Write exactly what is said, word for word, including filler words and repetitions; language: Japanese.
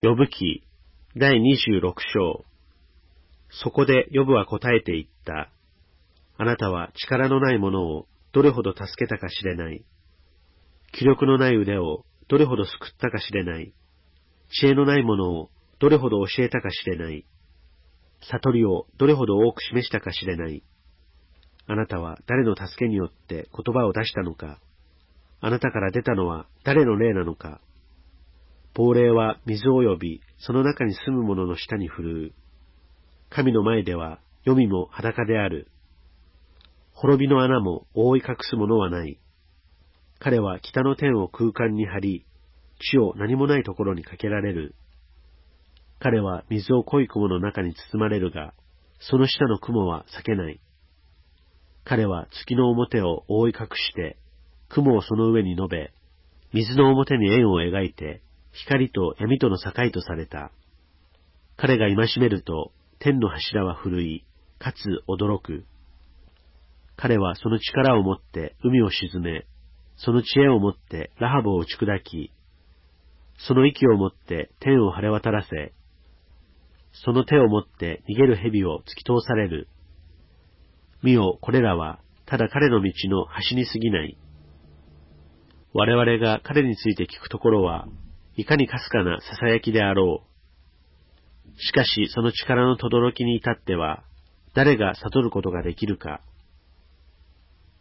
ヨブ記だいにじゅうろく章。そこでヨブは答えて言った。あなたは力のない者をどれほど助けたかしれない。気力のない腕をどれほど救ったかしれない。知恵のない者をどれほど教えたかしれない。悟りをどれほど多く示したかしれない。あなたは誰の助けによって言葉を出したのか。あなたから出たのは誰の霊なのか。亡霊は水を呼び、その中に住む者の下に振るう。神の前では黄泉も裸である。滅びの穴も覆い隠すものはない。彼は北の天を空間に張り、地を何もないところにかけられる。彼は水を濃い雲の中に包まれるが、その下の雲は裂けない。彼は月の表を覆い隠して、雲をその上に述べ、水の表に円を描いて、光と闇との境とされた。彼が戒めると、天の柱は震い、かつ驚く。彼はその力をもって海を沈め、その知恵をもってラハブを打ち砕き、その息をもって天を晴れ渡らせ、その手をもって逃げる蛇を突き通される。見よ、これらはただ彼の道の端に過ぎない。我々が彼について聞くところは、いかにかすかな囁きであろう。しかしその力の轟きに至っては、誰が悟ることができるか。